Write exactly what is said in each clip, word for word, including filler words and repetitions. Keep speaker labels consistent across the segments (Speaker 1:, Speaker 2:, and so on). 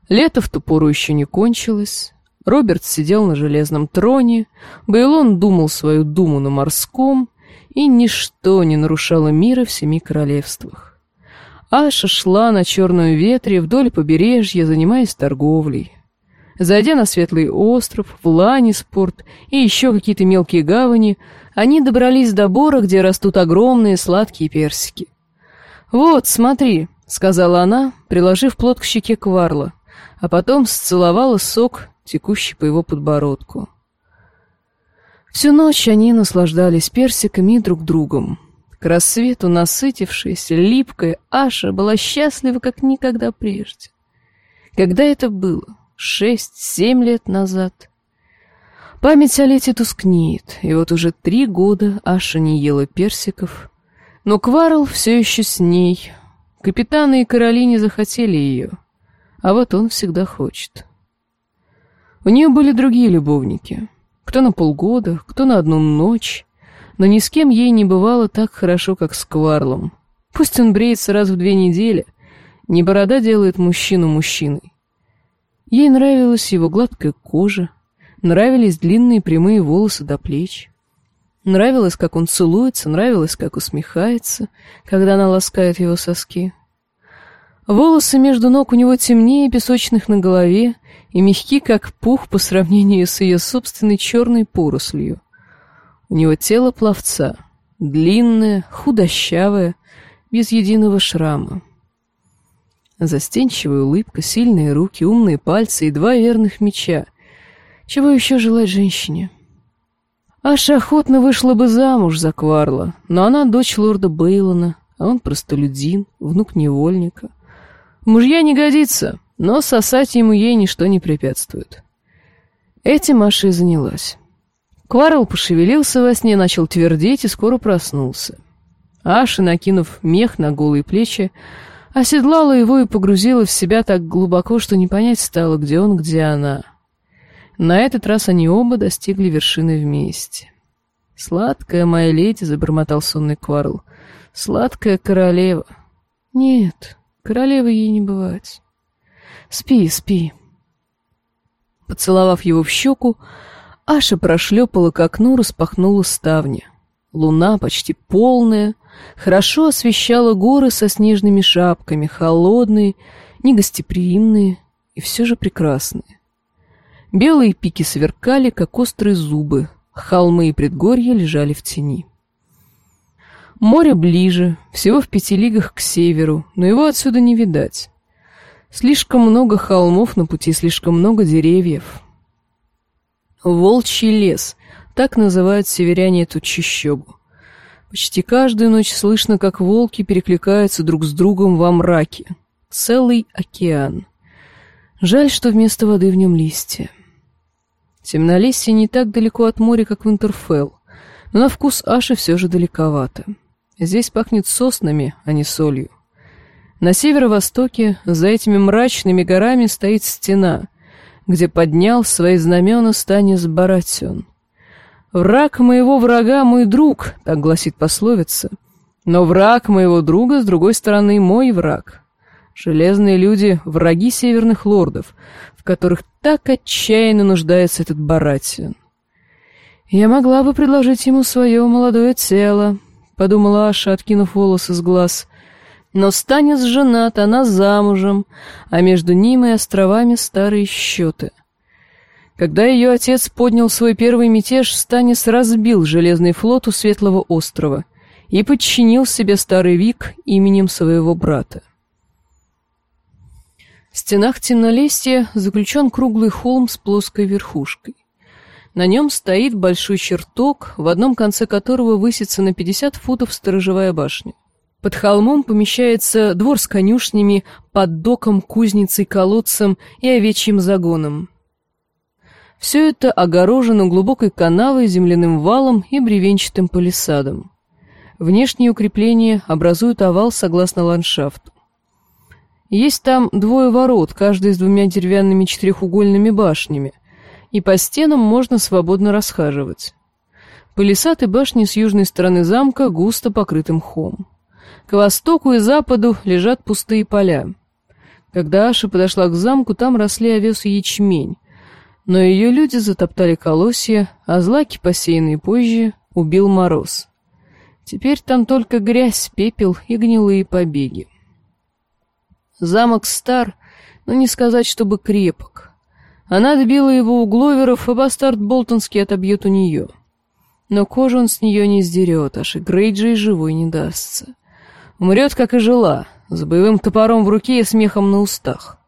Speaker 1: Лето в ту пору еще не кончилось. Роберт сидел на железном троне, Бейлон думал свою думу на морском, и ничто не нарушало мира в семи королевствах. Аша шла на черном ветре вдоль побережья, занимаясь торговлей. Зайдя на Светлый остров, в Ланиспорт и еще какие-то мелкие гавани, они добрались до бора, где растут огромные сладкие персики. «Вот, смотри», — сказала она, приложив плот к щеке Кварла, а потом сцеловала сок, текущий по его подбородку. Всю ночь они наслаждались персиками и друг другом. К рассвету, насытившись, липкая Аша была счастлива, как никогда прежде. Когда это было? Шесть-семь лет назад. Память о лете тускнеет, и вот уже три года Аша не ела персиков, но Кварл все еще с ней. Капитаны и короли не захотели ее, а вот он всегда хочет. У нее были другие любовники, кто на полгода, кто на одну ночь, но ни с кем ей не бывало так хорошо, как с Кварлом. Пусть он бреется раз в две недели, не борода делает мужчину мужчиной. Ей нравилась его гладкая кожа, нравились длинные прямые волосы до плеч. Нравилось, как он целуется, нравилось, как усмехается, когда она ласкает его соски. Волосы между ног у него темнее песочных на голове и мягки, как пух, по сравнению с ее собственной черной порослью. У него тело пловца, длинное, худощавое, без единого шрама. Застенчивая улыбка, сильные руки, умные пальцы и два верных меча. Чего еще желать женщине? Аша охотно вышла бы замуж за Кварла, но она дочь лорда Бейлона, а он простолюдин, внук невольника. Мужья не годится, но сосать ему ей ничто не препятствует. Этим Аша и занялась. Кварл пошевелился во сне, начал твердеть и скоро проснулся. Аша, накинув мех на голые плечи, оседлала его и погрузила в себя так глубоко, что не понять стало, где он, где она. На этот раз они оба достигли вершины вместе. «Сладкая моя леди», — забормотал сонный Кварл, — «сладкая королева». «Нет, королевы ей не бывать. Спи, спи». Поцеловав его в щеку, Аша прошлепала к окну, распахнула ставни. Луна, почти полная, хорошо освещала горы со снежными шапками, холодные, негостеприимные и все же прекрасные. Белые пики сверкали, как острые зубы, холмы и предгорья лежали в тени. Море ближе, всего в пяти лигах к северу, но его отсюда не видать. Слишком много холмов на пути, слишком много деревьев. Волчий лес, так называют северяне эту чащобу. Почти каждую ночь слышно, как волки перекликаются друг с другом во мраке. Целый океан. Жаль, что вместо воды в нем листья. Темнолесье не так далеко от моря, как Винтерфелл, но на вкус Аши все же далековато. Здесь пахнет соснами, а не солью. На северо-востоке, за этими мрачными горами, стоит стена, где поднял свои знамена Станис Баратион. «Враг моего врага — мой друг», — так гласит пословица, но враг моего друга, с другой стороны, мой враг. Железные люди — враги северных лордов, в которых так отчаянно нуждается этот Баратион. «Я могла бы предложить ему свое молодое тело», — подумала Аша, откинув волосы с глаз. «Но Станис женат, она замужем, а между ним и островами старые счеты». Когда ее отец поднял свой первый мятеж, Станис разбил железный флот у Светлого острова и подчинил себе Старый Вик именем своего брата. В стенах Темнолесья заключен круглый холм с плоской верхушкой. На нем стоит большой чертог, в одном конце которого высится на пятьдесят футов сторожевая башня. Под холмом помещается двор с конюшнями, поддоком, кузницей, колодцем и овечьим загоном. Все это огорожено глубокой канавой, земляным валом и бревенчатым палисадом. Внешние укрепления образуют овал согласно ландшафту. Есть там двое ворот, каждый с двумя деревянными четырехугольными башнями, и по стенам можно свободно расхаживать. Палисад и башни с южной стороны замка густо покрыты мхом. К востоку и западу лежат пустые поля. Когда Аша подошла к замку, там росли овес и ячмень, но ее люди затоптали колосья, а злаки, посеянные позже, убил мороз. Теперь там только грязь, пепел и гнилые побеги. Замок стар, но не сказать, чтобы крепок. Она добила его у Гловеров, а бастард Болтонский отобьет у нее. Но кожу он с нее не сдерет, аж и Грейджей живой не дастся. Умрет, как и жила, с боевым топором в руке и смехом на устах.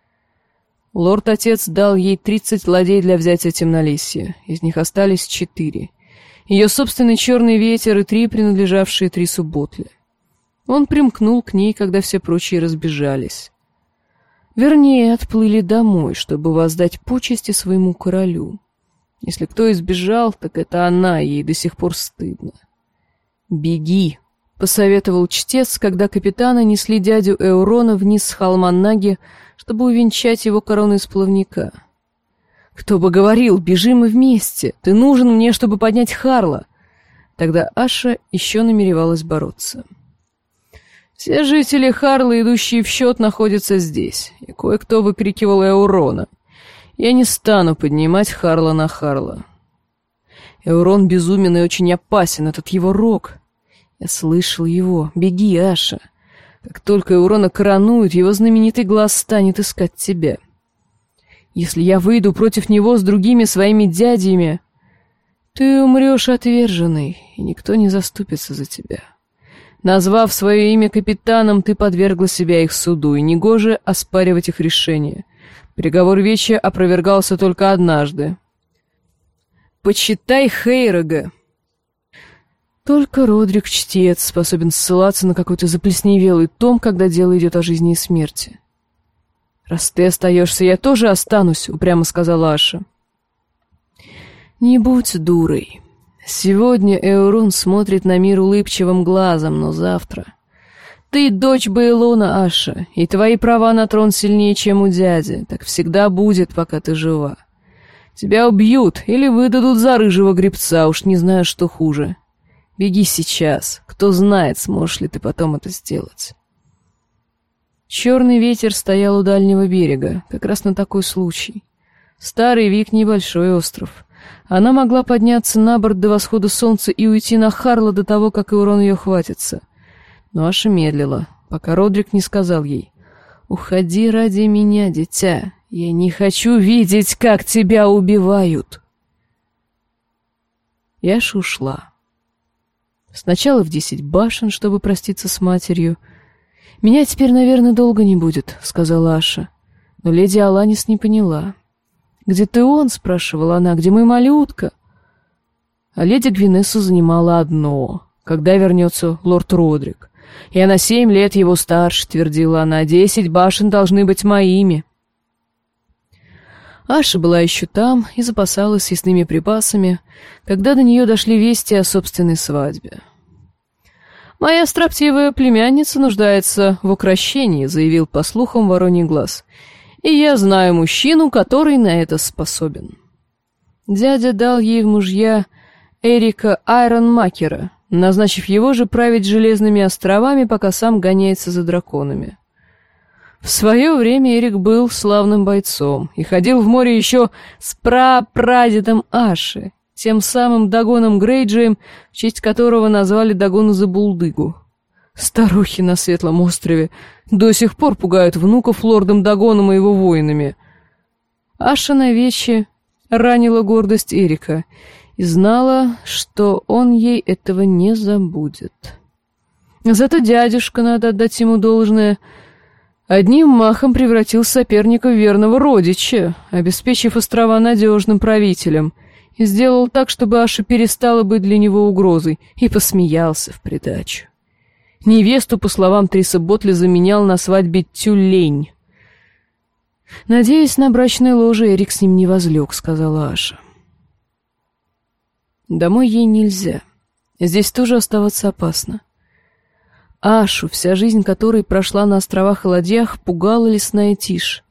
Speaker 1: Лорд-отец дал ей тридцать ладей для взятия Темнолесья, из них остались четыре. Ее собственный черный ветер и три, принадлежавшие Трису Ботли. Он примкнул к ней, когда все прочие разбежались. Вернее, отплыли домой, чтобы воздать почести своему королю. Если кто избежал, так это она, ей до сих пор стыдно. «Беги», — посоветовал чтец, когда капитаны несли дядю Эурона вниз с холма Наги, чтобы увенчать его короной из плавника. «Кто бы говорил, бежи мы вместе, ты нужен мне, чтобы поднять Харла». Тогда Аша еще намеревалась бороться. «Все жители Харла, идущие в счет, находятся здесь, и кое-кто выкрикивал Эурона. Я не стану поднимать Харла на Харла. Эурон безумен и очень опасен, этот его рог. Я слышал его. Беги, Аша. Как только Эурона коронуют, его знаменитый глаз станет искать тебя. Если я выйду против него с другими своими дядями, ты умрешь отверженный, и никто не заступится за тебя. Назвав свое имя капитаном, ты подвергла себя их суду, и негоже оспаривать их решение. Приговор веча опровергался только однажды. Почитай Хейрога. Только Родрик-чтец способен ссылаться на какой-то заплесневелый том, когда дело идет о жизни и смерти. «Раз ты остаешься, я тоже останусь», — упрямо сказала Аша. «Не будь дурой. Сегодня Эурон смотрит на мир улыбчивым глазом, но завтра... Ты дочь Бейлона, Аша, и твои права на трон сильнее, чем у дяди. Так всегда будет, пока ты жива. Тебя убьют или выдадут за рыжего гребца, уж не знаю, что хуже. Беги сейчас. Кто знает, сможешь ли ты потом это сделать». Черный ветер стоял у дальнего берега, как раз на такой случай. Старый Вик — небольшой остров. Она могла подняться на борт до восхода солнца и уйти на Харла до того, как Эурон ее хватится. Но Аша медлила, пока Родрик не сказал ей: «Уходи ради меня, дитя. Я не хочу видеть, как тебя убивают». И Аша ушла. Сначала в десять башен, чтобы проститься с матерью. «Меня теперь, наверное, долго не будет», — сказала Аша. Но леди Аланис не поняла. «Где ты он?» — спрашивала она. «Где мой малютка?» А леди Гвинессу занимала одно: когда вернется лорд Родрик. «Я на семь лет его старше», — твердила она. «Десять башен должны быть моими». Аша была еще там и запасалась съестными припасами, когда до нее дошли вести о собственной свадьбе. «Моя строптивая племянница нуждается в укрощении», — заявил по слухам Вороний глаз. «И я знаю мужчину, который на это способен». Дядя дал ей в мужья Эрика Айронмакера, назначив его же править Железными островами, пока сам гоняется за драконами. В свое время Эрик был славным бойцом и ходил в море еще с прапрадедом Аши, тем самым Дагоном Грейджием, в честь которого назвали Дагона за булдыгу. Старухи на Светлом острове до сих пор пугают внуков лордом Дагоном и его воинами. Аша навече ранила гордость Эрика и знала, что он ей этого не забудет. Зато дядюшка, надо отдать ему должное, одним махом превратил соперника в верного родича, обеспечив острова надежным правителем, и сделал так, чтобы Аша перестала быть для него угрозой, и посмеялся в придачу. Невесту, по словам Триса Ботли, заменял на свадьбе тюлень. «Надеюсь, на брачной ложе Эрик с ним не возлег», — сказала Аша. Домой ей нельзя. Здесь тоже оставаться опасно. Ашу, вся жизнь которой прошла на островах и ладьях, пугала лесная тишь.